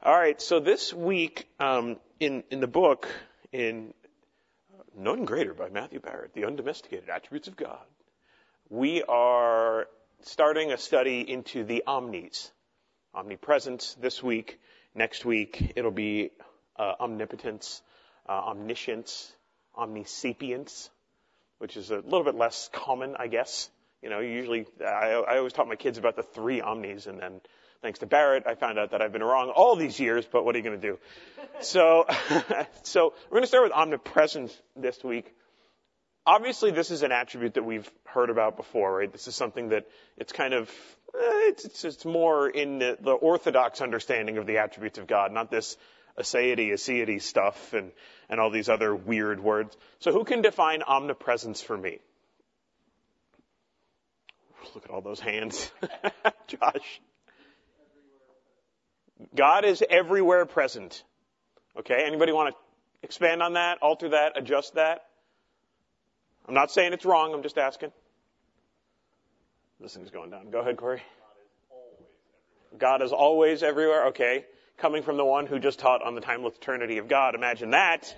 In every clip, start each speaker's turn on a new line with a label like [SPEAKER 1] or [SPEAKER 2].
[SPEAKER 1] All right, so this week in the book, in None Greater by Matthew Barrett, The Undomesticated Attributes of God, we are starting a study into the omnis. Omnipresence this week. Next week, it'll be omnipotence, omniscience, omnisapience, which is a little bit less common, I guess. You know, usually, I always taught my kids about the three omnis, and then thanks to Barrett, I found out that I've been wrong all these years, but what are you going to do? So we're going to start with omnipresence this week. Obviously, this is an attribute that we've heard about before, right? This is something that it's kind of, it's more in the orthodox understanding of the attributes of God, not this aseity stuff and all these other weird words. So who can define omnipresence for me? Look at all those hands. Josh. God is everywhere present. Okay, anybody want to expand on that, alter that, adjust that? I'm not saying it's wrong, I'm just asking. This thing's going down. Go ahead, Corey. God is always everywhere. Okay. Coming from the one who just taught on the timeless eternity of God, imagine that.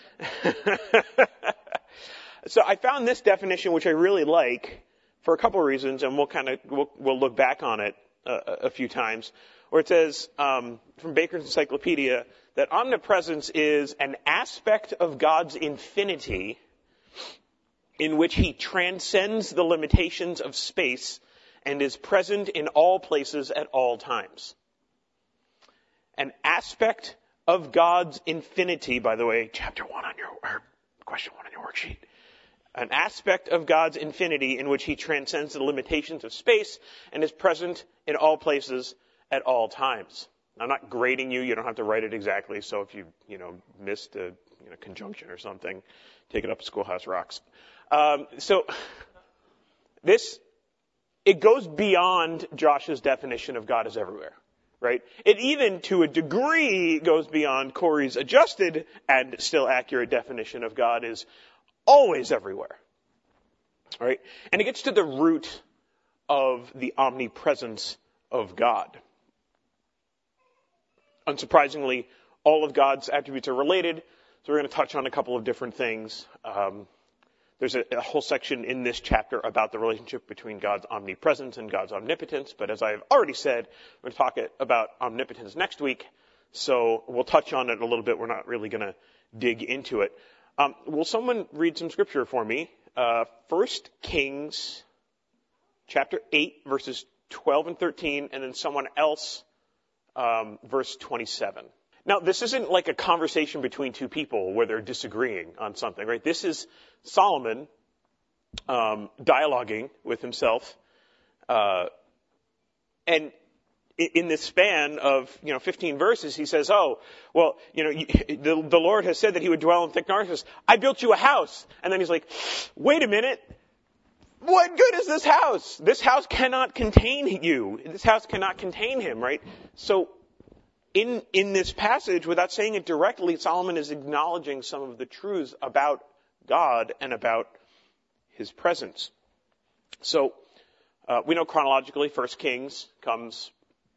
[SPEAKER 1] So I found this definition, which I really like, for a couple of reasons, and we'll look back on it a few times, where it says, from Baker's Encyclopedia, that omnipresence is an aspect of God's infinity in which he transcends the limitations of space and is present in all places at all times. An aspect of God's infinity, by the way, question 1 on your worksheet. An aspect of God's infinity in which he transcends the limitations of space and is present in all places at all times. I'm not grading you. You don't have to write it exactly. So if you missed a conjunction or something, take it up at Schoolhouse Rocks. It goes beyond Josh's definition of God as everywhere, right? It even, to a degree, goes beyond Corey's adjusted and still accurate definition of God is always everywhere, right? And it gets to the root of the omnipresence of God. Unsurprisingly, all of God's attributes are related, so we're going to touch on a couple of different things. There's a whole section in this chapter about the relationship between God's omnipresence and God's omnipotence, but as I've already said, we're going to talk about omnipotence next week, so we'll touch on it a little bit. We're not really going to dig into it. Will someone read some scripture for me? 1 Kings chapter 8, verses 12 and 13, and then someone else, verse 27. Now, this isn't like a conversation between two people where they're disagreeing on something, right? This is Solomon dialoguing with himself, and in this span of 15 verses, he says, "Oh, well, the Lord has said that He would dwell in thick darkness. I built you a house," and then he's like, "Wait a minute. What good is this house? This house cannot contain you. This house cannot contain him," right? So, in this passage, without saying it directly, Solomon is acknowledging some of the truths about God and about His presence. So, we know chronologically, 1 Kings comes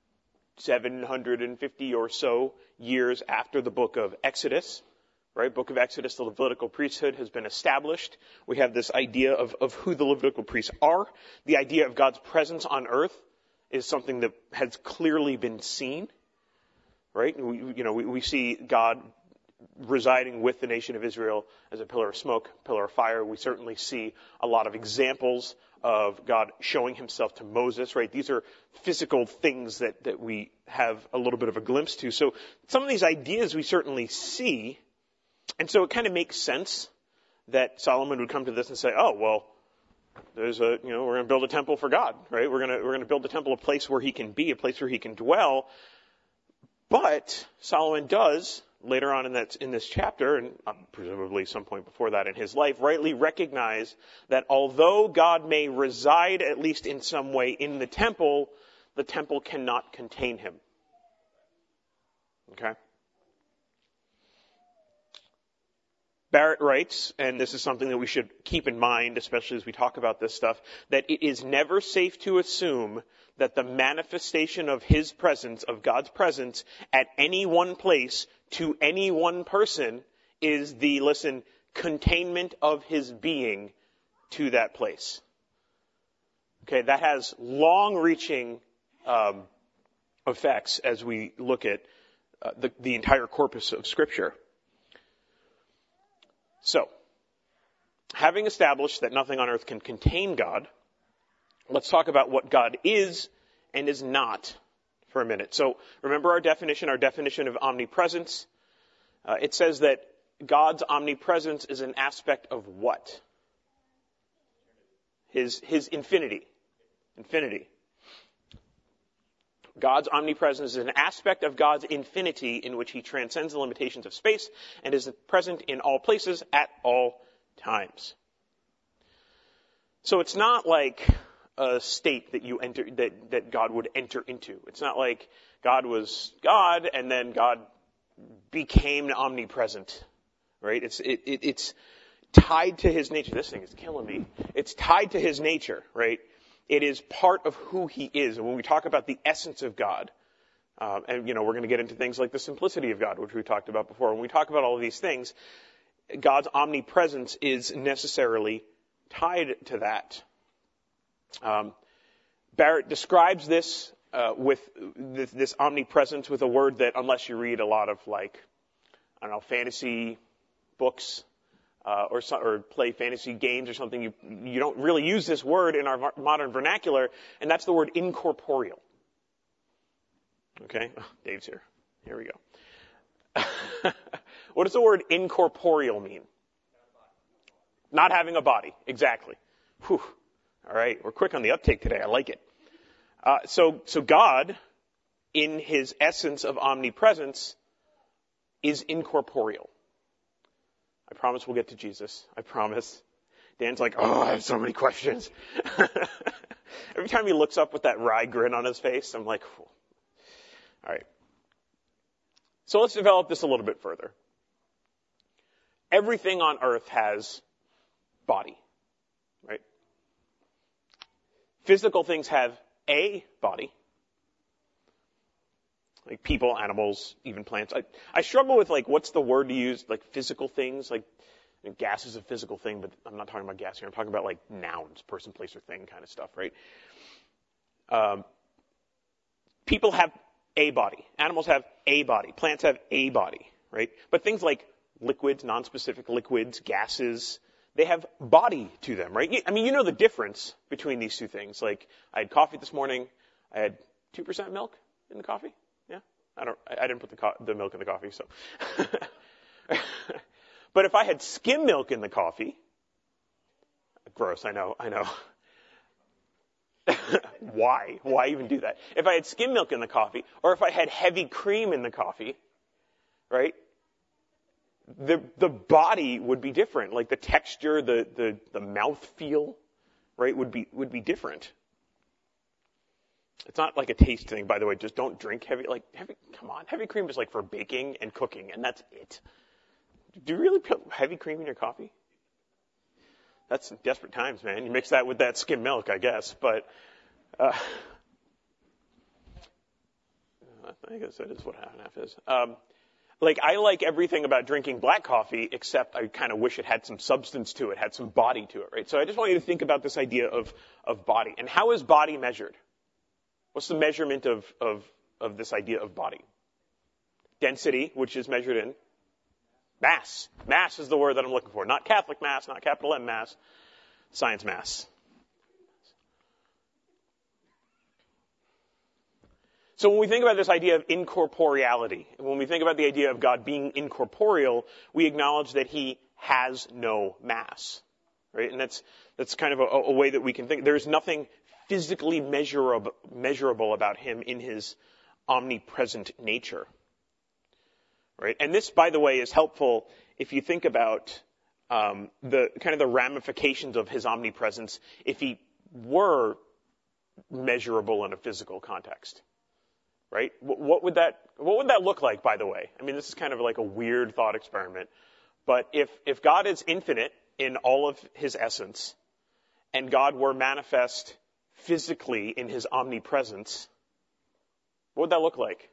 [SPEAKER 1] 750 or so years after the book of Exodus, right? Book of Exodus, the Levitical priesthood has been established. We have this idea of who the Levitical priests are. The idea of God's presence on earth is something that has clearly been seen, right? We see God residing with the nation of Israel as a pillar of smoke, pillar of fire. We certainly see a lot of examples of God showing himself to Moses, right? These are physical things that we have a little bit of a glimpse to. So some of these ideas we certainly see. And so it kind of makes sense that Solomon would come to this and say, oh, well, we're going to build a temple for God, right? We're going to build a temple, a place where he can be, a place where he can dwell. But Solomon does, later on in this chapter, and presumably some point before that in his life, rightly recognize that although God may reside, at least in some way, in the temple cannot contain him. Okay? Barrett writes, and this is something that we should keep in mind, especially as we talk about this stuff, that it is never safe to assume that the manifestation of his presence, of God's presence, at any one place to any one person is the, containment of his being to that place. Okay, that has long-reaching effects as we look at the entire corpus of Scripture. So, having established that nothing on earth can contain God, let's talk about what God is and is not for a minute. So, remember our definition of omnipresence. It says that God's omnipresence is an aspect of what? His infinity. Infinity. God's omnipresence is an aspect of God's infinity in which he transcends the limitations of space and is present in all places at all times. So it's not like a state that you enter, that God would enter into. It's not like God was God and then God became omnipresent, right? It's tied to his nature. This thing is killing me. It's tied to his nature, right? It is part of who he is. And when we talk about the essence of God, and we're going to get into things like the simplicity of God, which we talked about before. When we talk about all of these things, God's omnipresence is necessarily tied to that. Barrett describes this with this omnipresence with a word that, unless you read a lot of fantasy books, or play fantasy games or something, you don't really use this word in our modern vernacular, and that's the word incorporeal. Okay? Oh, Dave's here. Here we go. What does the word incorporeal mean? Not having a body. Exactly. Whew. All right. We're quick on the uptake today. I like it. So God, in his essence of omnipresence, is incorporeal. I promise we'll get to Jesus. I promise. Dan's like, oh, I have so many questions. Every time he looks up with that wry grin on his face, I'm like, all right. So let's develop this a little bit further. Everything on earth has body, right? Physical things have a body. Like people, animals, even plants. I struggle with what's the word to use, physical things, gas is a physical thing, but I'm not talking about gas here. I'm talking about nouns, person, place, or thing kind of stuff, right? People have a body. Animals have a body. Plants have a body, right? But things like liquids, non-specific liquids, gases, they have body to them, right? I mean, you know the difference between these two things. I had coffee this morning. I had 2% milk in the coffee. I didn't put the milk in the coffee, so. But if I had skim milk in the coffee, gross, I know. Why? Why even do that? If I had skim milk in the coffee, or if I had heavy cream in the coffee, right? The body would be different. The texture, the mouth feel, right, would be different. It's not like a taste thing, by the way. Just don't drink heavy. Come on. Heavy cream is for baking and cooking, and that's it. Do you really put heavy cream in your coffee? That's desperate times, man. You mix that with that skim milk, I guess. But I guess that is what half and half is. I like everything about drinking black coffee, except I kind of wish it had some substance to it, had some body to it, right? So I just want you to think about this idea of body. And how is body measured? What's the measurement of this idea of body? Density, which is measured in mass. Mass is the word that I'm looking for. Not Catholic mass, not capital M mass, science mass. So when we think about this idea of incorporeality, when we think about the idea of God being incorporeal, we acknowledge that he has no mass, right? And that's kind of a way that we can think. There's nothing physically measurable about him in his omnipresent nature, right? And this, by the way, is helpful if you think about the kind of the ramifications of his omnipresence if he were measurable in a physical context, right? What would that look like, by the way? I mean, this is kind of like a weird thought experiment, But if God is infinite in all of his essence, and God were manifest physically in his omnipresence, what would that look like?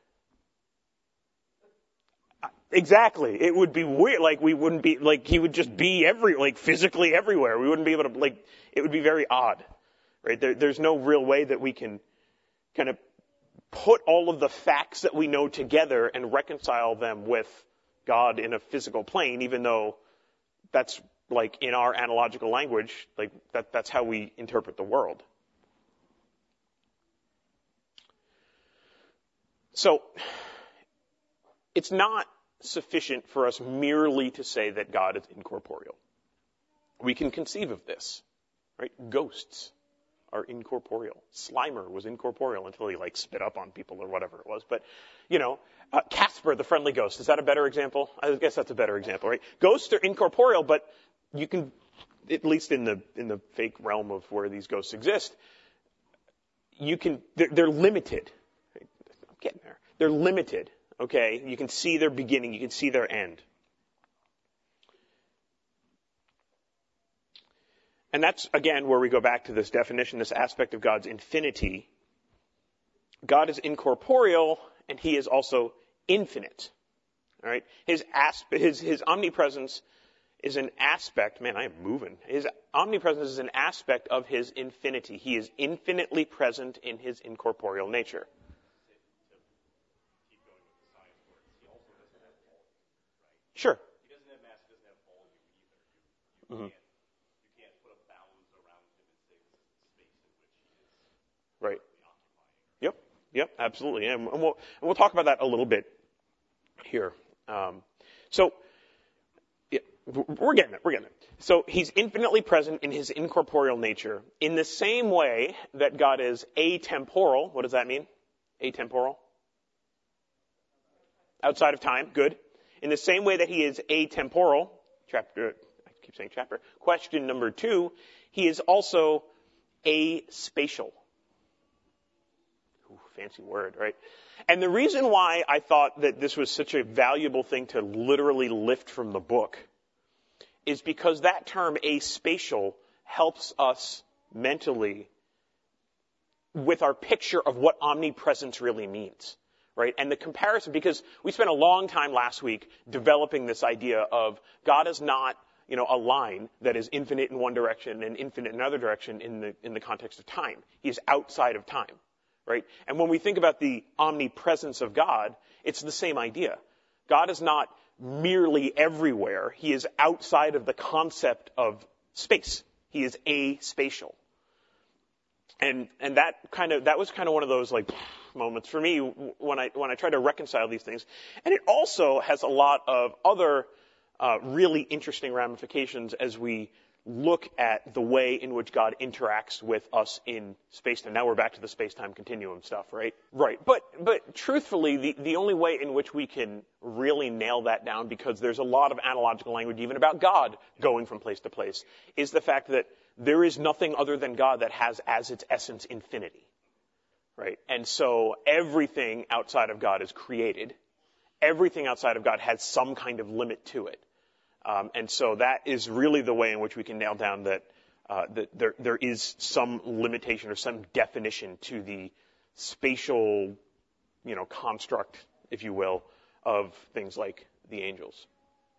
[SPEAKER 1] Exactly. It would be weird. Like, we wouldn't be, like, he would just be physically everywhere. We wouldn't be able to, it would be very odd, right? There's no real way that we can kind of put all of the facts that we know together and reconcile them with God in a physical plane, even though that's, like, in our analogical language, like, that's how we interpret the world. So, it's not sufficient for us merely to say that God is incorporeal. We can conceive of this, right? Ghosts are incorporeal. Slimer was incorporeal until he spit up on people or whatever it was. But, Casper, the friendly ghost, is that a better example? I guess that's a better example, right? Ghosts are incorporeal, but you can, at least in the fake realm of where these ghosts exist, they're limited. I'm getting there. They're limited. Okay, you can see their beginning, you can see their end. And that's, again, where we go back to this definition, this aspect of God's infinity. God is incorporeal, and he is also infinite. All right? His omnipresence is an aspect, man, I am moving. His omnipresence is an aspect of his infinity. He is infinitely present in his incorporeal nature. Sure.
[SPEAKER 2] He doesn't have mass, he doesn't have volume either. You can't put a bounds around him and say this is the space in which he is
[SPEAKER 1] right.
[SPEAKER 2] occupying.
[SPEAKER 1] Yep, absolutely. And we'll talk about that a little bit here. We're getting it. So he's infinitely present in his incorporeal nature in the same way that God is atemporal. What does that mean? Atemporal? Outside of time. Good. In the same way that he is atemporal, question number 2, he is also aspatial. Ooh, fancy word, right? And the reason why I thought that this was such a valuable thing to literally lift from the book is because that term aspatial helps us mentally with our picture of what omnipresence really means. Right? And the comparison, because we spent a long time last week developing this idea of God is not, a line that is infinite in one direction and infinite in another direction in the context of time. He is outside of time. Right? And when we think about the omnipresence of God, it's the same idea. God is not merely everywhere. He is outside of the concept of space. He is aspatial. And that was kind of one of those moments for me when I try to reconcile these things. And it also has a lot of other really interesting ramifications as we look at the way in which God interacts with us in space-time. Now we're back to the space-time continuum stuff, right? Right. But truthfully, the only way in which we can really nail that down, because there's a lot of analogical language even about God going from place to place, is the fact that there is nothing other than God that has as its essence infinity. Right? And so everything outside of God is created. Everything outside of God has some kind of limit to it. And so that is really the way in which we can nail down that there is some limitation or some definition to the spatial, construct, if you will, of things like the angels.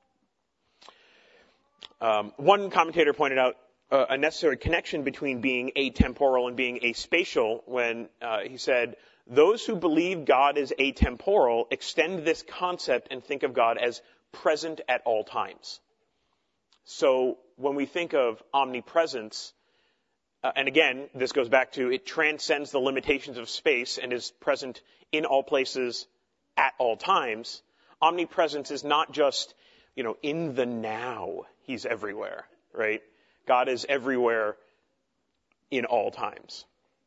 [SPEAKER 1] One commentator pointed out a necessary connection between being atemporal and being aspatial when he said, those who believe God is atemporal extend this concept and think of God as present at all times. So when we think of omnipresence, and again, this goes back to it transcends the limitations of space and is present in all places at all times. Omnipresence is not just, in the now, he's everywhere, right? God is everywhere in all times.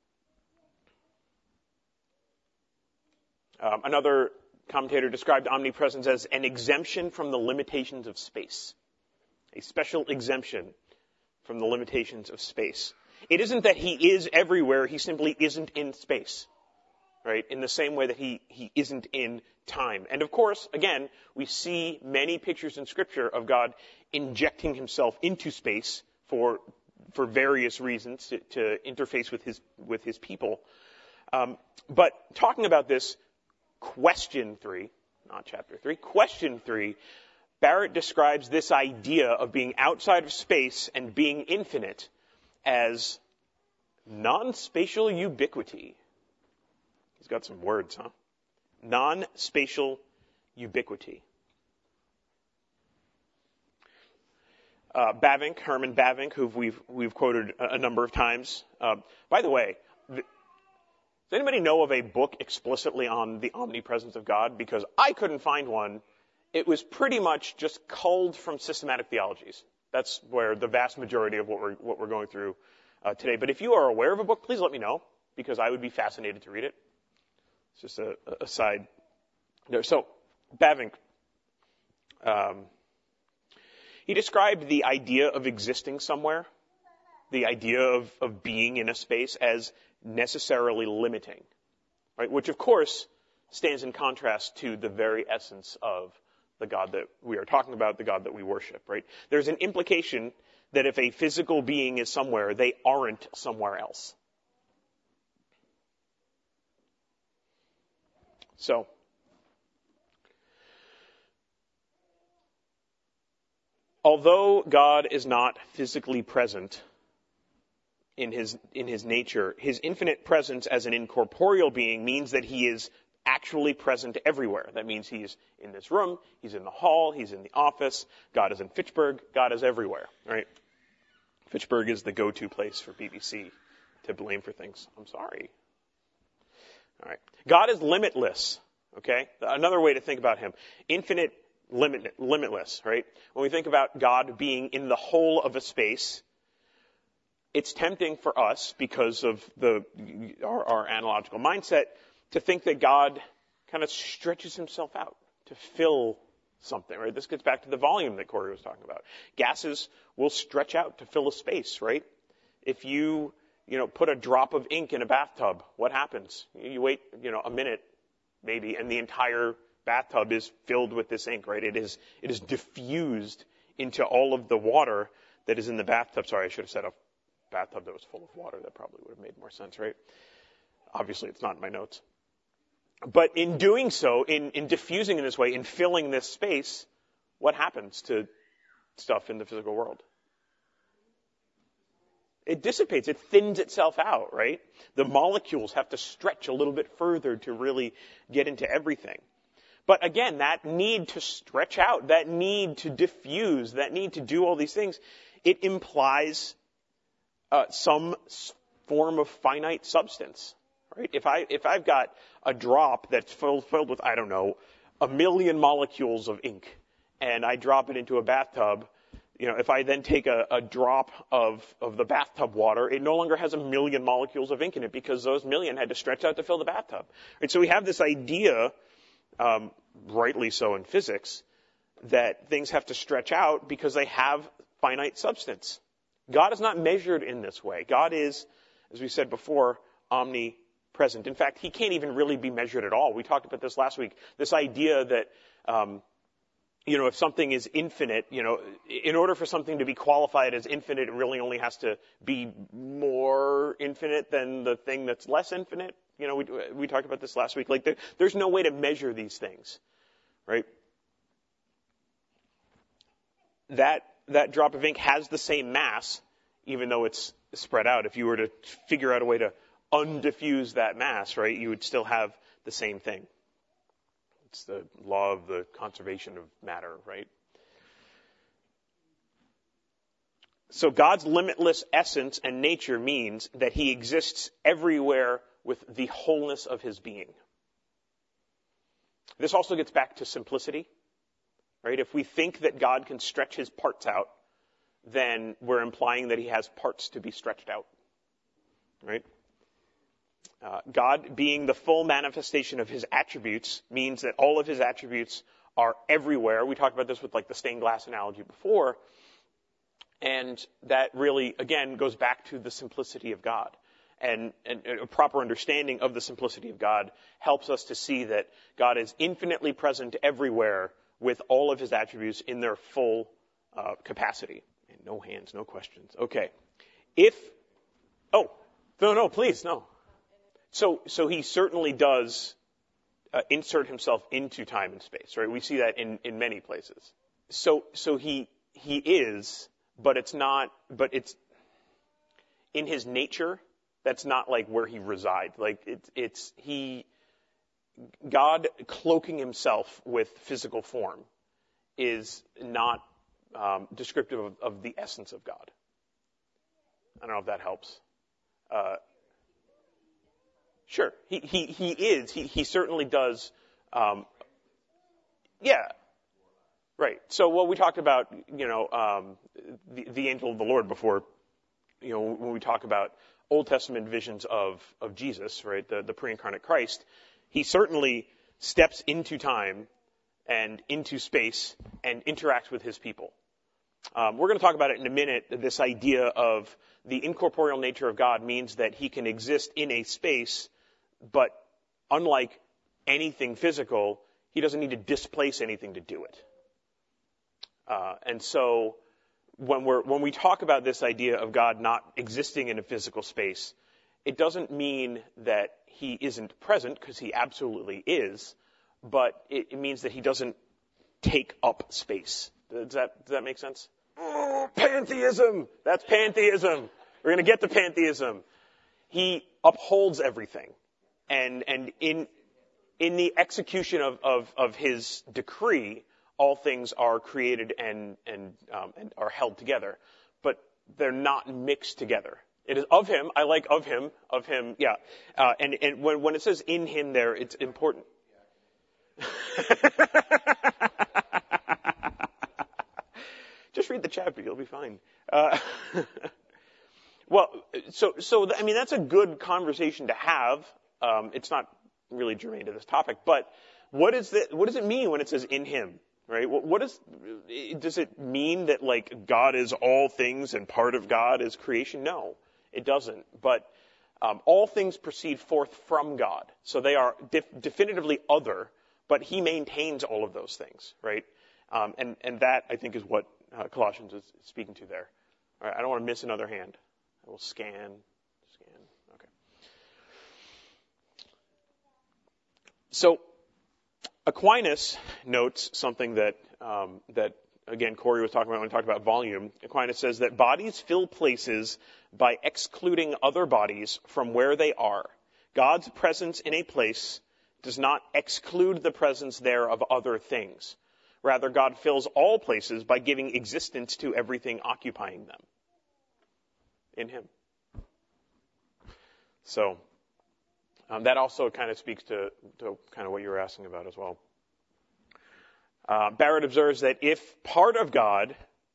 [SPEAKER 1] Another commentator described omnipresence as an exemption from the limitations of space. A special exemption from the limitations of space. It isn't that he is everywhere, he simply isn't in space. right? In the same way that he isn't in time. And of course, again, we see many pictures in Scripture of God injecting himself into space for various reasons to interface with his people. But talking about this, question 3, not chapter 3, question 3, Barrett describes this idea of being outside of space and being infinite as non-spatial ubiquity. He's got some words, huh? Non-spatial ubiquity. Bavinck, Herman Bavinck, who we've quoted a number of times. By the way, does anybody know of a book explicitly on the omnipresence of God? Because I couldn't find one. It was pretty much just culled from systematic theologies. That's where the vast majority of what we're going through today. But if you are aware of a book, please let me know, because I would be fascinated to read it. It's just a side there. So, Bavinck, he described the idea of existing somewhere, the idea of being in a space, as necessarily limiting, right? Which, of course, stands in contrast to the very essence of the God that we are talking about, the God that we worship, right? There's an implication that if a physical being is somewhere, they aren't somewhere else. So, although God is not physically present in his nature, his infinite presence as an incorporeal being means that he is actually present everywhere. That means he's in this room, he's in the hall, he's in the office. God is in Fitchburg. God is everywhere, right? Fitchburg is the go-to place for BBC to blame for things. I'm sorry. All right. God is limitless, okay? Another way to think about him. Infinite, limitless, right? When we think about God being in the whole of a space, it's tempting for us, because of our analogical mindset, to think that God kind of stretches himself out to fill something, right? This gets back to the volume that Corey was talking about. Gases will stretch out to fill a space, right? If you put a drop of ink in a bathtub, what happens? You wait, a minute, maybe, and the entire bathtub is filled with this ink, right? It is diffused into all of the water that is in the bathtub. Sorry, I should have said a bathtub that was full of water. That probably would have made more sense, right? Obviously, it's not in my notes. But in doing so, in diffusing in this way, in filling this space, what happens to stuff in the physical world? It dissipates. It thins itself out, right? The molecules have to stretch a little bit further to really get into everything. But again, that need to stretch out, that need to diffuse, that need to do all these things, it implies some form of finite substance, right? If I've got a drop that's filled with, I don't know, 1 million molecules of ink, and I drop it into a bathtub, if I then take a drop of the bathtub water, it no longer has 1 million molecules of ink in it, because those million had to stretch out to fill the bathtub. Right? So we have this idea, rightly so in physics, that things have to stretch out because they have finite substance. God is not measured in this way. God is, as we said before, omnipresent. In fact, he can't even really be measured at all. We talked about this last week. This idea that, if something is infinite, in order for something to be qualified as infinite, it really only has to be more infinite than the thing that's less infinite. We talked about this last week. Like, there's no way to measure these things, right? That drop of ink has the same mass, even though it's spread out. If you were to figure out a way to undiffuse that mass, right, you would still have the same thing. It's the law of the conservation of matter, right? So God's limitless essence and nature means that he exists everywhere with the wholeness of his being. This also gets back to simplicity, right? If we think that God can stretch his parts out, then we're implying that he has parts to be stretched out, right? God being the full manifestation of his attributes means that all of his attributes are everywhere. We talked about this with the stained glass analogy before. And that really, again, goes back to the simplicity of God. and a proper understanding of the simplicity of God helps us to see that God is infinitely present everywhere with all of his attributes in their full capacity. And no hands, no questions. Okay. No, please, no. So he certainly does insert himself into time and space, right? We see that in many places. So he is, but it's in his nature. That's not like where he resides. Like God cloaking himself with physical form is not descriptive of the essence of God. I don't know if that helps. Sure, he is. He certainly does. Yeah, right. So what we talked about, the angel of the Lord before, when we talk about Old Testament visions of Jesus, right, the pre-incarnate Christ, he certainly steps into time and into space and interacts with his people. We're going to talk about it in a minute. This idea of the incorporeal nature of God means that he can exist in a space, but unlike anything physical, he doesn't need to displace anything to do it. And so when we talk about this idea of God not existing in a physical space, it doesn't mean that he isn't present, because he absolutely is, but it means that he doesn't take up space. Does that make sense? Oh, pantheism! That's pantheism. We're going to get to pantheism. He upholds everything. And in the execution of his decree, all things are created and are held together. But they're not mixed together. It is of him. I like of him, yeah. And when it says in him there, it's important. Just read the chapter, you'll be fine. That's a good conversation to have. It's not really germane to this topic, but what does it mean when it says in him, right? Does it mean that like God is all things and part of God is creation? No, it doesn't. But all things proceed forth from God, so they are definitively other, but he maintains all of those things, right? And that, I think, is what Colossians is speaking to there. All right, I don't want to miss another hand. I will scan. Okay. So Aquinas notes something that again Corey was talking about when he talked about volume. Aquinas says that bodies fill places by excluding other bodies from where they are. God's presence in a place does not exclude the presence there of other things. Rather, God fills all places by giving existence to everything occupying them. In him. So, that also kind of speaks to kind of what you were asking about as well. Barrett observes that if part of God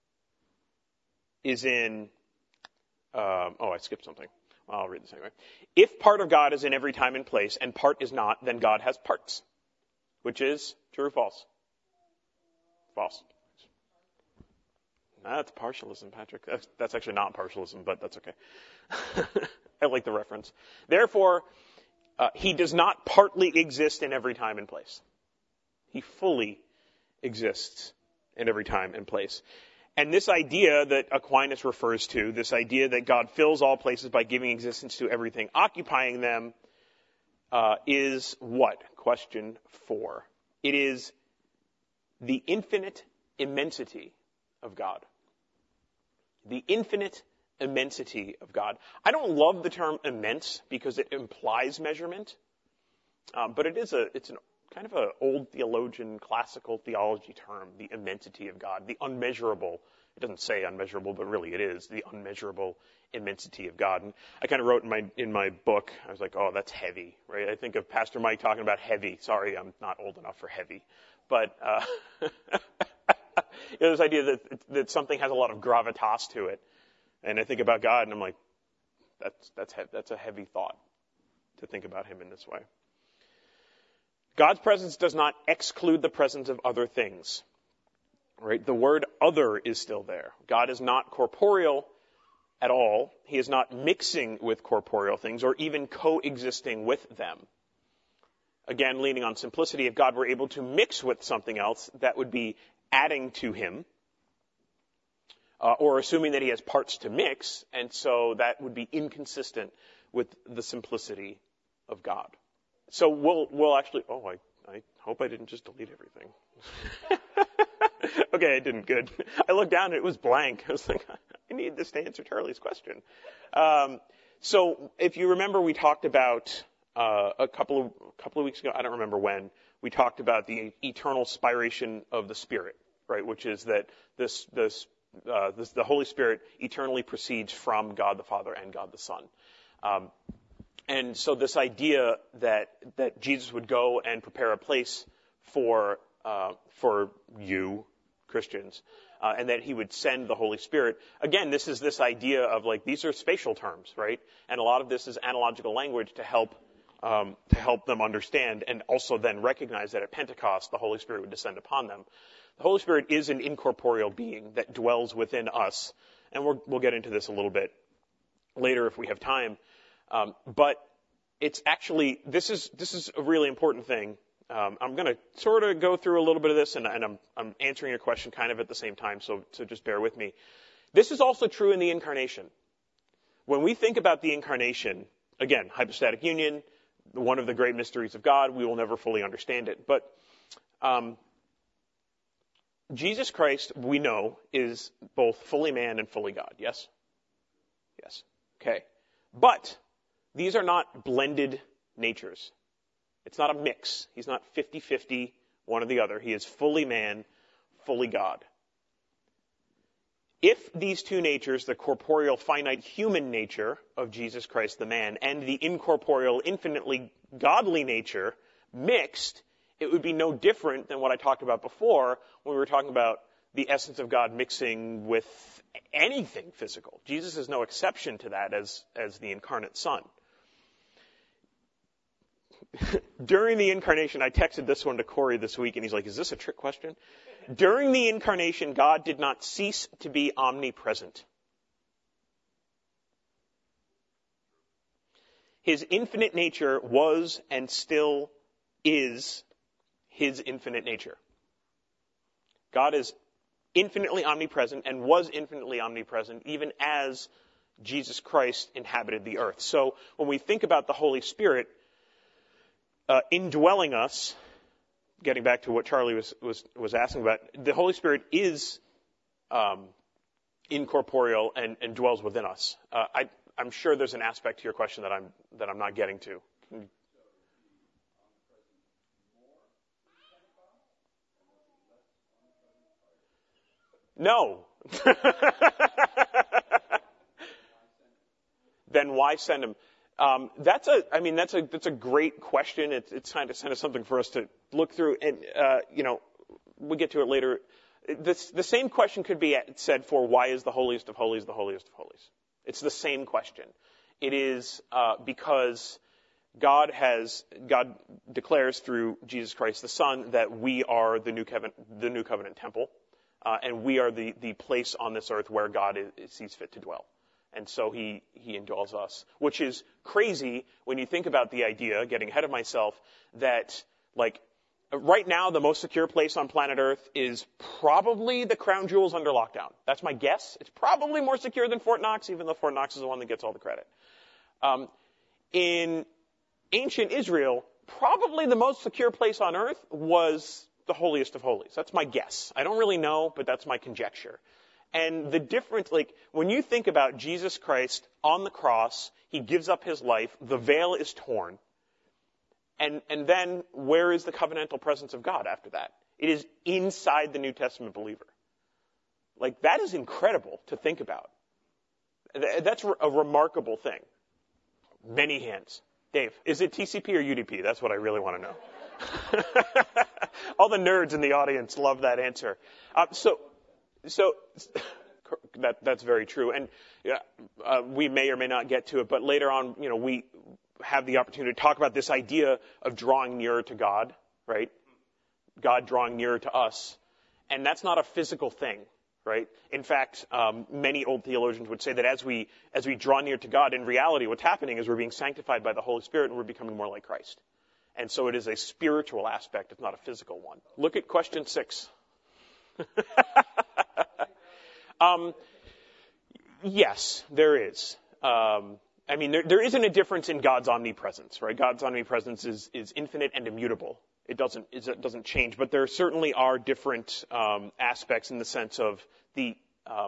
[SPEAKER 1] is in... I skipped something. I'll read this anyway. If part of God is in every time and place, and part is not, then God has parts. Which is true or false? False. That's partialism, Patrick. That's actually not partialism, but that's okay. I like the reference. Therefore, he does not partly exist in every time and place. He fully exists in every time and place. And this idea that Aquinas refers to, this idea that God fills all places by giving existence to everything occupying them, is what? Question 4. It is the infinite immensity of God. The infinite immensity of God. I don't love the term immense because it implies measurement, but it's an kind of an old theologian, classical theology term, the immensity of God, the unmeasurable. It doesn't say unmeasurable, but really it is the unmeasurable immensity of God. And I kind of wrote in my book, I was like, oh, that's heavy, right? I think of Pastor Mike talking about heavy. Sorry, I'm not old enough for heavy, but this idea that something has a lot of gravitas to it. And I think about God, and I'm like, that's a heavy thought to think about him in this way. God's presence does not exclude the presence of other things. Right? The word other is still there. God is not corporeal, at all. He is not mixing with corporeal things or even coexisting with them. Again, leaning on simplicity, if God were able to mix with something else, that would be adding to him, or assuming that he has parts to mix, and so that would be inconsistent with the simplicity of God. So we'll actually, I hope I didn't just delete everything. Okay, I didn't. Good. I looked down and it was blank. I was like, I need this to answer Charlie's question. So if you remember, we talked about a couple of weeks ago, I don't remember when, we talked about the eternal spiration of the Spirit, right? Which is that the Holy Spirit eternally proceeds from God the Father and God the Son. And so this idea that Jesus would go and prepare a place for you, Christians, and that he would send the Holy Spirit. Again, this is this idea of like, these are spatial terms, right? And a lot of this is analogical language to help them understand, and also then recognize that at Pentecost, the Holy Spirit would descend upon them. The Holy Spirit is an incorporeal being that dwells within us, and we'll get into this a little bit later if we have time. But it's actually, this is a really important thing. I'm going to sort of go through a little bit of this, and I'm answering your question kind of at the same time, so just bear with me. This is also true in the incarnation. When we think about the incarnation, again, hypostatic union, one of the great mysteries of God, we will never fully understand it. But Jesus Christ, we know, is both fully man and fully God. Yes? Yes. Okay. But these are not blended natures. It's not a mix. He's not 50-50, one or the other. He is fully man, fully God. If these two natures, the corporeal, finite, human nature of Jesus Christ the man and the incorporeal, infinitely godly nature mixed, it would be no different than what I talked about before when we were talking about the essence of God mixing with anything physical. Jesus is no exception to that as the incarnate Son. During the incarnation, I texted this one to Corey this week, and he's like, is this a trick question? During the incarnation, God did not cease to be omnipresent. His infinite nature was and still is his infinite nature. God is infinitely omnipresent and was infinitely omnipresent even as Jesus Christ inhabited the earth. So when we think about the Holy Spirit indwelling us, getting back to what Charlie was asking about, the Holy Spirit is incorporeal and dwells within us. I'm sure there's an aspect to your question that I'm not getting to. No. Then why send him? That's a great question. It's kind of something for us to look through, and we'll get to it later. The same question could be said for why is the holiest of holies the holiest of holies? It's the same question. It is because God declares through Jesus Christ the Son that we are the new covenant temple, and we are the place on this earth where God sees fit to dwell. And so he indwells us, which is crazy when you think about the idea, getting ahead of myself, that like right now the most secure place on planet Earth is probably the crown jewels under lockdown. That's my guess. It's probably more secure than Fort Knox, even though Fort Knox is the one that gets all the credit. In ancient Israel, probably the most secure place on earth was the holiest of holies. That's my guess. I don't really know, but that's my conjecture. And the difference, like, when you think about Jesus Christ on the cross, he gives up his life, the veil is torn. And then where is the covenantal presence of God after that? It is inside the New Testament believer. Like, that is incredible to think about. That's a remarkable thing. Many hands. Dave, is it TCP or UDP? That's what I really want to know. All the nerds in the audience love that answer. So that's very true. And we may or may not get to it, but later on, we have the opportunity to talk about this idea of drawing nearer to God, right? God drawing nearer to us. And that's not a physical thing, right? In fact, many old theologians would say that as we draw near to God, in reality, what's happening is we're being sanctified by the Holy Spirit and we're becoming more like Christ. And so it is a spiritual aspect, it's not a physical one. Look at question 6. Yes, there is. There isn't a difference in God's omnipresence, right? God's omnipresence is infinite and immutable. It doesn't change, but there certainly are different aspects in the sense of the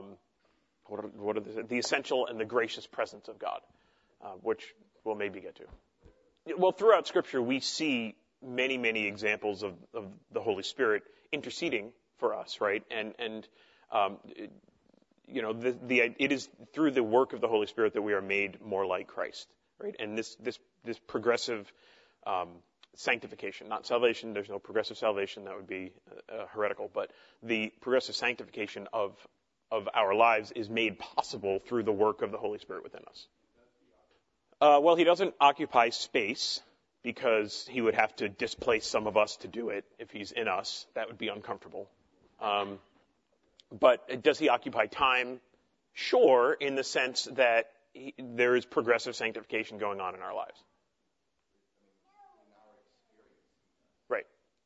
[SPEAKER 1] the essential and the gracious presence of God, which we'll maybe get to. Well, throughout Scripture, we see many, many examples of the Holy Spirit interceding for us, right? It is through the work of the Holy Spirit that we are made more like Christ, right? And this progressive sanctification, not salvation. There's no progressive salvation, that would be heretical. But the progressive sanctification of our lives is made possible through the work of the Holy Spirit within us. Well, he doesn't occupy space because he would have to displace some of us to do it. If he's in us, that would be uncomfortable. But does he occupy time? Sure, in the sense that there is progressive sanctification going on in our lives. Right.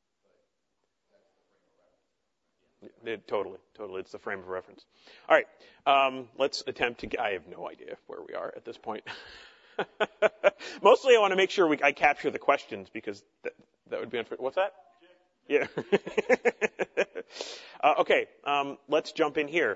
[SPEAKER 1] Totally. It's the frame of reference. All right. Let's attempt to. I have no idea where we are at this point. Mostly, I want to make sure I capture the questions because that would be unfair. What's that? Yeah. Okay. Let's jump in here.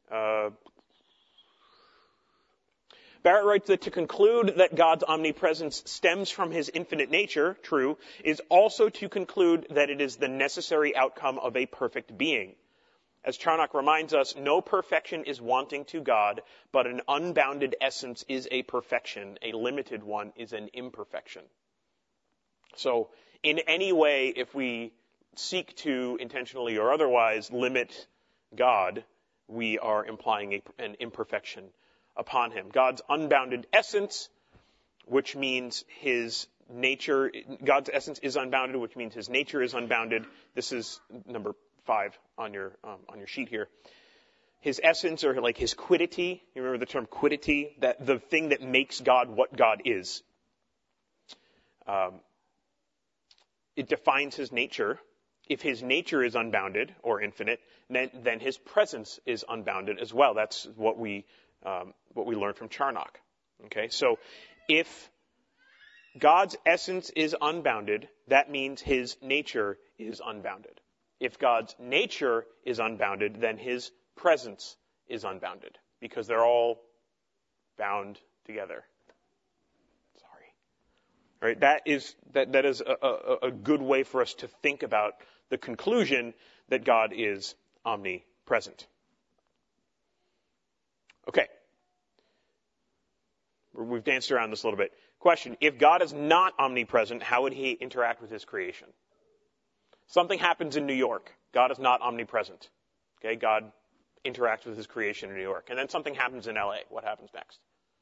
[SPEAKER 1] Barrett writes that to conclude that God's omnipresence stems from his infinite nature, true, is also to conclude that it is the necessary outcome of a perfect being. As Charnock reminds us, no perfection is wanting to God, but an unbounded essence is a perfection. A limited one is an imperfection. So, in any way, if we seek to intentionally or otherwise limit God, we are implying an imperfection upon him. God's unbounded essence, which means his nature, God's essence is unbounded, which means his nature is unbounded. This is number 5 on your sheet here. His essence, or like his quiddity, you remember the term quiddity, that the thing that makes God what God is. It defines his nature. If his nature is unbounded or infinite, then his presence is unbounded as well. That's what we learned from Charnock. Okay, so if God's essence is unbounded, that means his nature is unbounded. If God's nature is unbounded, then his presence is unbounded, because they're all bound together. Sorry. Right? That is a good way for us to think about the conclusion that God is omnipresent. Okay. We've danced around this a little bit. Question: if God is not omnipresent, how would he interact with his creation? Something happens in New York. God is not omnipresent. Okay, God interacts with his creation in New York. And then something happens in LA. What happens next?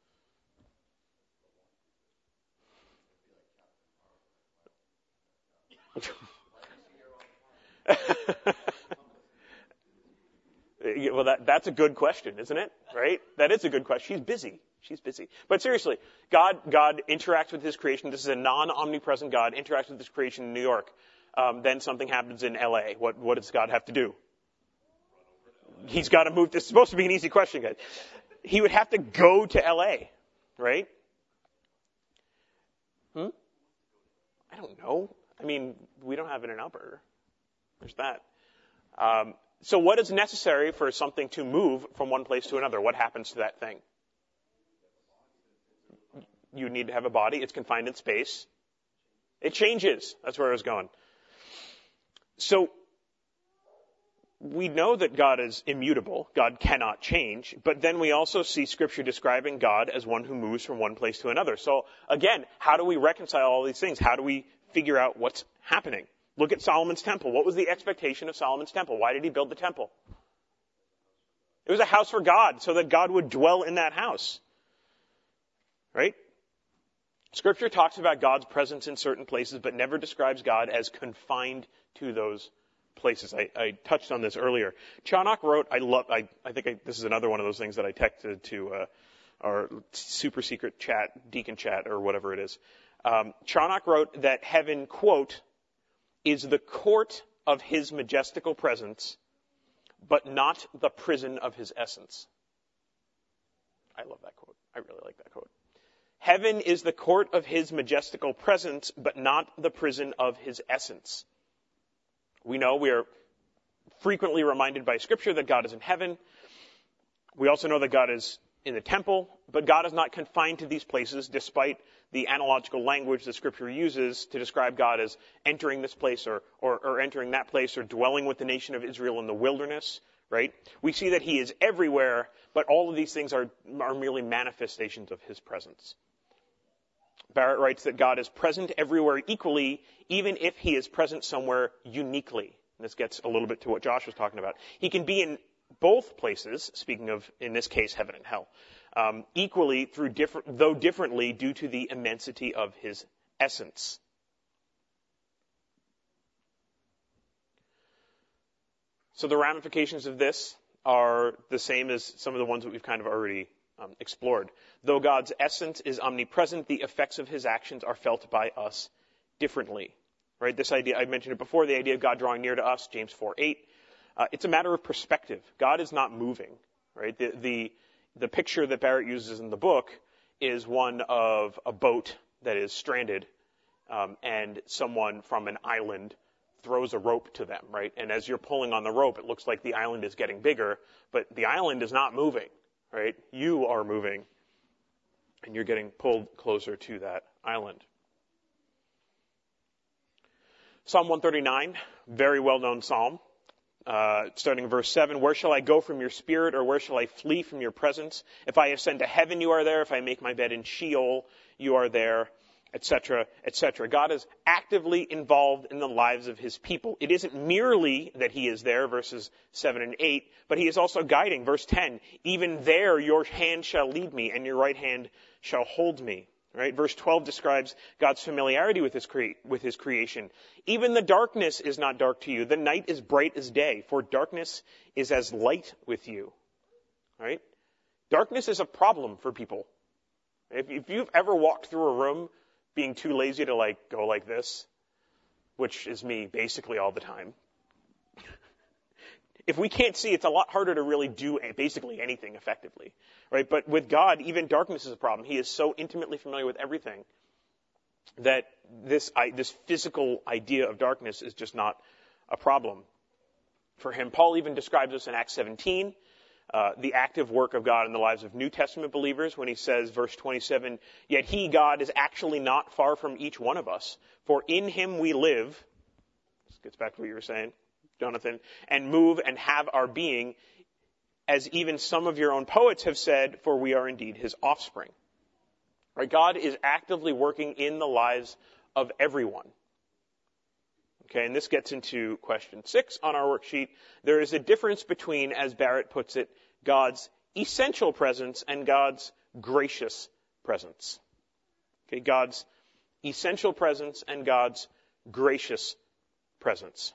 [SPEAKER 1] Well, that's a good question, isn't it? Right? That is a good question. She's busy. But seriously, God interacts with his creation. This is a non-omnipresent God, interacts with his creation in New York. Then something happens in LA. What does God have to do? He's got to move. This is supposed to be an easy question, guys. He would have to go to LA, right? I don't know. I mean, we don't have In-N-Out Burger. There's that. So what is necessary for something to move from one place to another? What happens to that thing? You need to have a body. It's confined in space. It changes. That's where I was going. So we know that God is immutable. God cannot change. But then we also see Scripture describing God as one who moves from one place to another. So again, how do we reconcile all these things? How do we figure out what's happening? Look at Solomon's temple. What was the expectation of Solomon's temple? Why did he build the temple? It was a house for God, so that God would dwell in that house. Right? Scripture talks about God's presence in certain places, but never describes God as confined to those places. I touched on this earlier. Charnock wrote, this is another one of those things that I texted to our super secret chat, deacon chat, or whatever it is. Charnock wrote that heaven, quote, is the court of his majestical presence, but not the prison of his essence. I love that quote. I really like that quote. Heaven is the court of his majestical presence, but not the prison of his essence. We know we are frequently reminded by Scripture that God is in heaven. We also know that God is in the temple, but God is not confined to these places, despite the analogical language that Scripture uses to describe God as entering this place or entering that place or dwelling with the nation of Israel in the wilderness, right? We see that he is everywhere, but all of these things are merely manifestations of his presence. Barrett writes that God is present everywhere equally, even if he is present somewhere uniquely. And this gets a little bit to what Josh was talking about. He can be in both places, speaking of, in this case, heaven and hell, equally though differently due to the immensity of his essence. So the ramifications of this are the same as some of the ones that we've kind of already explored. Though God's essence is omnipresent, the effects of his actions are felt by us differently. Right? This idea, I mentioned it before, the idea of God drawing near to us, James 4:8. It's a matter of perspective. God is not moving. Right? The picture that Barrett uses in the book is one of a boat that is stranded, and someone from an island throws a rope to them, right? And as you're pulling on the rope, it looks like the island is getting bigger, but the island is not moving, right? You are moving, and you're getting pulled closer to that island. Psalm 139, very well-known psalm, starting in verse 7, where shall I go from your spirit, or where shall I flee from your presence? If I ascend to heaven, you are there. If I make my bed in Sheol, you are there, etc., etc. God is actively involved in the lives of his people. It isn't merely that he is there, verses 7 and 8, but he is also guiding. Verse 10, even there your hand shall lead me, and your right hand shall hold me. Right? Verse 12 describes God's familiarity with his creation. Even the darkness is not dark to you. The night is bright as day, for darkness is as light with you. Right? Darkness is a problem for people. If you've ever walked through a room being too lazy to go like this, which is me basically all the time. If we can't see, it's a lot harder to really do basically anything effectively, right? But with God, even darkness is a problem. He is so intimately familiar with everything that this physical idea of darkness is just not a problem for him. Paul even describes this in Acts 17, the active work of God in the lives of New Testament believers when he says, verse 27, yet he, God, is actually not far from each one of us, for in him we live. This gets back to what you were saying, Jonathan, and move and have our being, as even some of your own poets have said, for we are indeed his offspring. Right? God is actively working in the lives of everyone. Okay, and this gets into question 6 on our worksheet. There is a difference between, as Barrett puts it, God's essential presence and God's gracious presence. Okay, God's essential presence and God's gracious presence.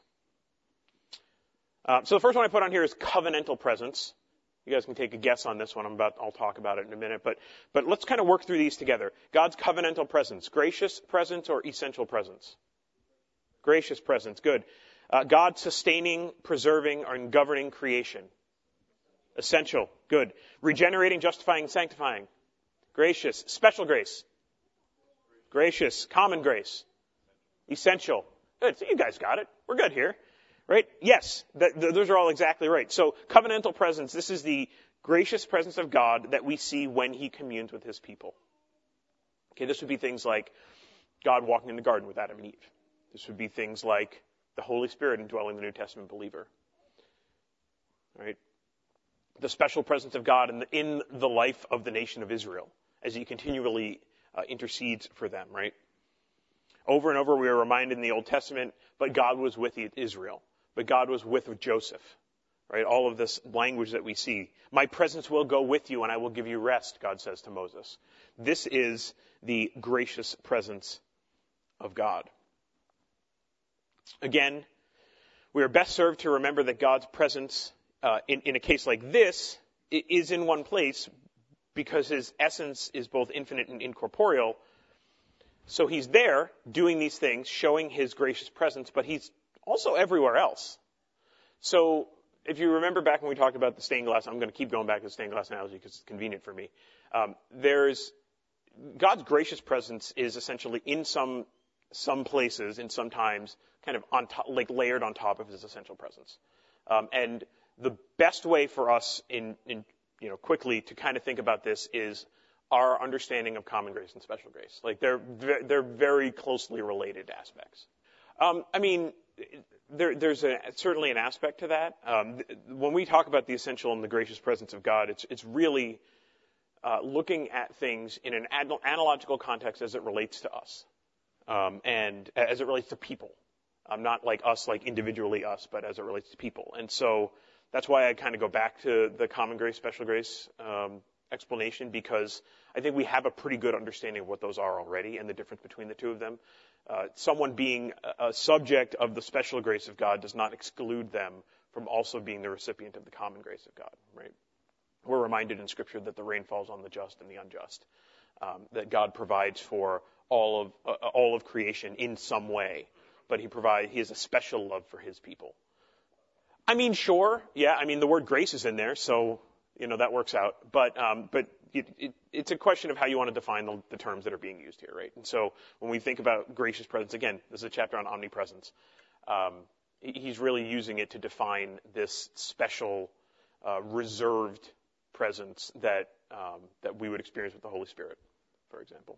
[SPEAKER 1] So the first one I put on here is covenantal presence. You guys can take a guess on this one. I'll talk about it in a minute, but let's kind of work through these together. God's covenantal presence, gracious presence or essential presence? Gracious presence, good. God sustaining, preserving, and governing creation. Essential, good. Regenerating, justifying, sanctifying. Gracious, special grace. Gracious, common grace. Essential. Good, so you guys got it. We're good here. Right? Yes, those are all exactly right. So covenantal presence, this is the gracious presence of God that we see when he communes with his people. Okay, this would be things like God walking in the garden with Adam and Eve. This would be things like the Holy Spirit indwelling the New Testament believer. Right? The special presence of God in the life of the nation of Israel as he continually intercedes for them, right? Over and over we are reminded in the Old Testament, but God was with Israel. But God was with Joseph, right? All of this language that we see. My presence will go with you and I will give you rest, God says to Moses. This is the gracious presence of God. Again, we are best served to remember that God's presence in a case like this is in one place because his essence is both infinite and incorporeal. So he's there doing these things, showing his gracious presence, but he's also everywhere else. So if you remember back when we talked about the stained glass, I'm going to keep going back to the stained glass analogy because it's convenient for me. God's gracious presence is essentially in some places, in some times, kind of on top, like layered on top of his essential presence. And the best way for us quickly to kind of think about this is our understanding of common grace and special grace. Like they're very closely related aspects. There's certainly an aspect to that. When we talk about the essential and the gracious presence of God, it's really looking at things in an analogical context as it relates to us, and as it relates to people. Not like us, like individually us, but as it relates to people. And so that's why I kind of go back to the common grace, special grace explanation, because I think we have a pretty good understanding of what those are already and the difference between the two of them. Someone being a subject of the special grace of God does not exclude them from also being the recipient of the common grace of God, right? We're reminded in Scripture that the rain falls on the just and the unjust, that God provides for all of creation in some way, but he has a special love for his people. I mean, sure, yeah, I mean, the word grace is in there, so, that works out, but it's a question of how you want to define the terms that are being used here, right? And so when we think about gracious presence, again, this is a chapter on omnipresence. He's really using it to define this special, reserved presence that we would experience with the Holy Spirit, for example.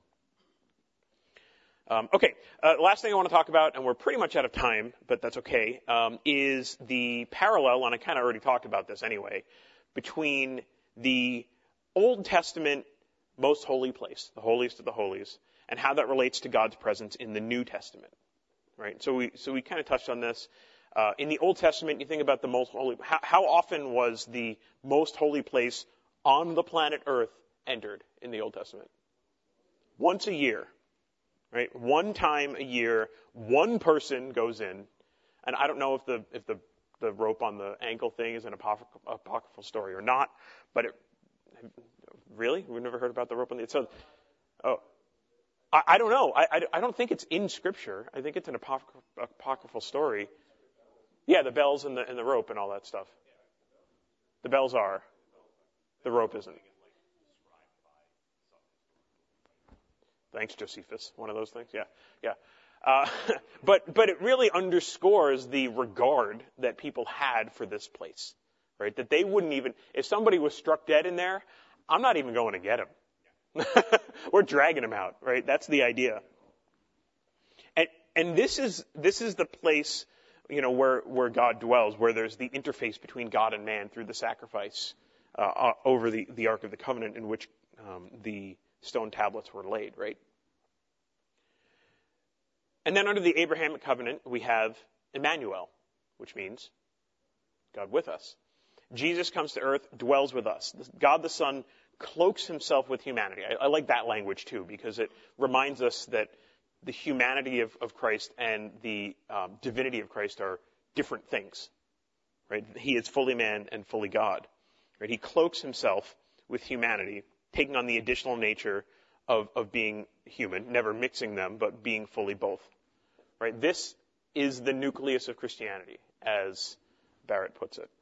[SPEAKER 1] Last thing I want to talk about, and we're pretty much out of time, but that's okay, is the parallel, and I kind of already talked about this anyway, between the Old Testament most holy place, the holiest of the holies, and how that relates to God's presence in the New Testament, right? So we kind of touched on this. In the Old Testament, you think about the most holy, how often was the most holy place on the planet Earth entered in the Old Testament? Once a year, right? One time a year, one person goes in, and I don't know if the rope on the ankle thing is an apocryphal story or not, but really? We've never heard about the rope on the... I don't know. I don't think it's in Scripture. I think it's an apocryphal story. Yeah, the bells and the rope and all that stuff. The bells are. The rope isn't. Thanks, Josephus. One of those things. Yeah. But it really underscores the regard that people had for this place, right? That they wouldn't even, if somebody was struck dead in there, I'm not even going to get him. We're dragging him out, right? That's the idea. And this is the place, where God dwells, where there's the interface between God and man through the sacrifice over the Ark of the Covenant, in which the stone tablets were laid, right? And then under the Abrahamic covenant, we have Emmanuel, which means God with us. Jesus comes to earth, dwells with us. God the Son cloaks himself with humanity. I like that language too, because it reminds us that the humanity of Christ and the divinity of Christ are different things, right? He is fully man and fully God, right? He cloaks himself with humanity, taking on the additional nature of being human, never mixing them, but being fully both, right? This is the nucleus of Christianity, as Barrett puts it.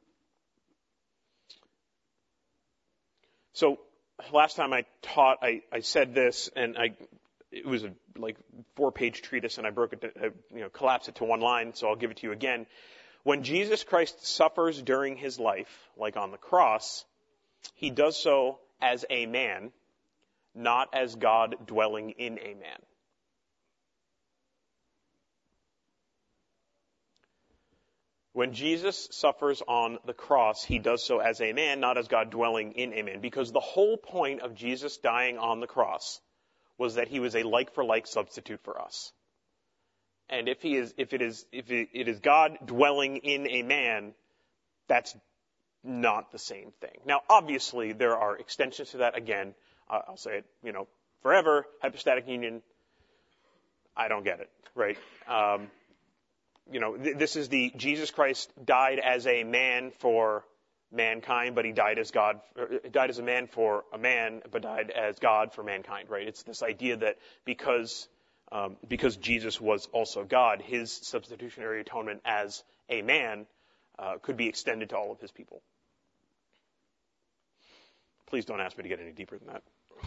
[SPEAKER 1] So last time I taught, I said this, and it was a 4-page treatise, and I broke it, collapsed it to one line, so I'll give it to you again. When Jesus Christ suffers during his life, like on the cross, he does so as a man, not as God dwelling in a man. When Jesus suffers on the cross, he does so as a man, not as God dwelling in a man. Because the whole point of Jesus dying on the cross was that he was a like-for-like substitute for us. And if it is God dwelling in a man, that's not the same thing. Now, obviously, there are extensions to that. Again, I'll say it, forever, hypostatic union, I don't get it, right? this is Jesus Christ died as a man for mankind, but he died as God, died as a man for a man, but died as God for mankind, right? It's this idea that because Jesus was also God, his substitutionary atonement as a man could be extended to all of his people. Please don't ask me to get any deeper than that.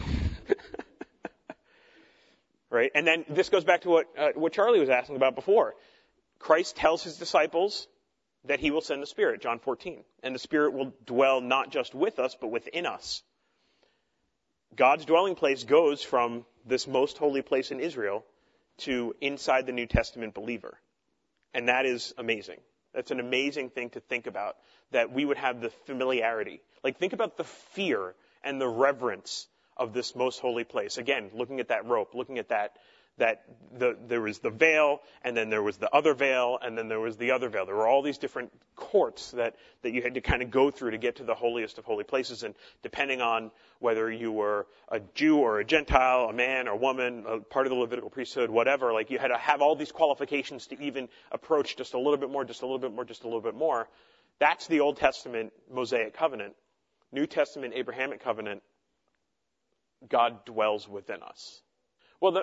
[SPEAKER 1] Right? And then this goes back to what Charlie was asking about before. Christ tells his disciples that he will send the Spirit, John 14. And the Spirit will dwell not just with us, but within us. God's dwelling place goes from this most holy place in Israel to inside the New Testament believer. And that is amazing. That's an amazing thing to think about, that we would have the familiarity. Like, think about the fear and the reverence of this most holy place. Again, looking at that rope, looking at there was the veil, and then there was the other veil, and then there was the other veil. There were all these different courts that you had to kind of go through to get to the holiest of holy places. And depending on whether you were a Jew or a Gentile, a man or woman, a part of the Levitical priesthood, whatever, like you had to have all these qualifications to even approach just a little bit more, just a little bit more, just a little bit more. That's the Old Testament Mosaic covenant. New Testament Abrahamic covenant, God dwells within us. Well,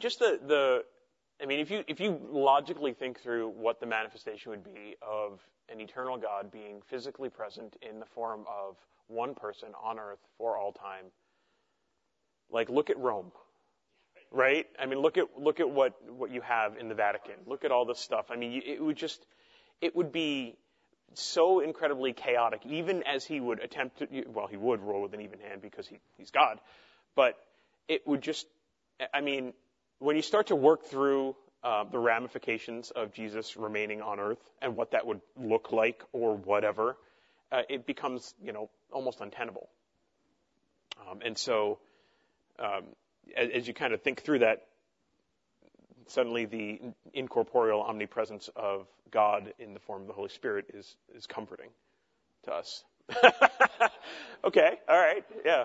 [SPEAKER 1] if you logically think through what the manifestation would be of an eternal God being physically present in the form of one person on earth for all time, like look at Rome, right? I mean, look at what you have in the Vatican. Look at all this stuff. I mean, it would be so incredibly chaotic, even as he would attempt to, he would rule with an even hand because he's God, but it would just, when you start to work through the ramifications of Jesus remaining on earth and what that would look like or whatever, it becomes, almost untenable. And so, as you kind of think through that, suddenly the incorporeal omnipresence of God in the form of the Holy Spirit is comforting to us. Okay, all right, yeah.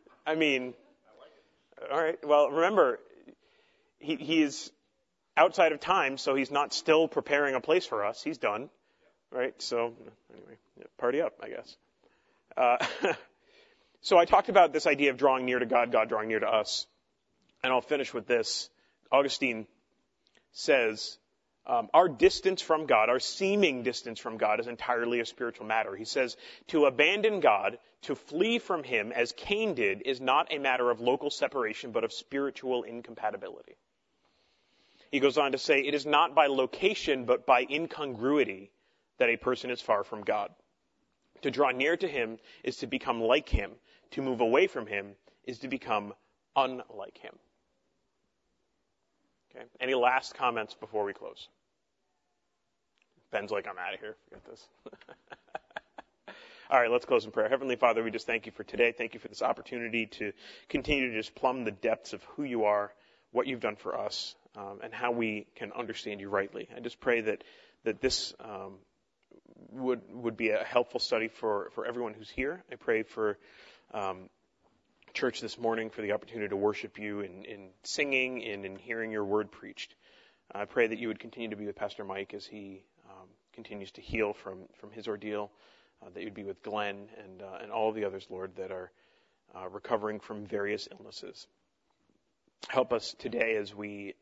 [SPEAKER 1] All right, well, remember, he is outside of time, so he's not still preparing a place for us. He's done, right? So, anyway, party up, I guess. So I talked about this idea of drawing near to God, God drawing near to us. And I'll finish with this. Augustine says, our distance from God, our seeming distance from God is entirely a spiritual matter. He says, to abandon God, to flee from him as Cain did, is not a matter of local separation, but of spiritual incompatibility. He goes on to say, it is not by location, but by incongruity that a person is far from God. To draw near to him is to become like him. To move away from him is to become unlike him. Okay. Any last comments before we close? Ben's like, I'm out of here. Forget this. All right, let's close in prayer. Heavenly Father, we just thank you for today. Thank you for this opportunity to continue to just plumb the depths of who you are, what you've done for us, and how we can understand you rightly. I just pray that this would be a helpful study for everyone who's here. I pray for church this morning for the opportunity to worship you in singing and in hearing your word preached. I pray that you would continue to be with Pastor Mike as he continues to heal from his ordeal, that you'd be with Glenn and all of the others, Lord, that are recovering from various illnesses. Help us today as we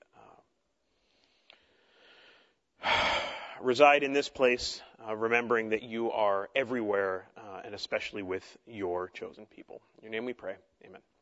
[SPEAKER 1] reside in this place, remembering that you are everywhere, and especially with your chosen people. In your name we pray. Amen.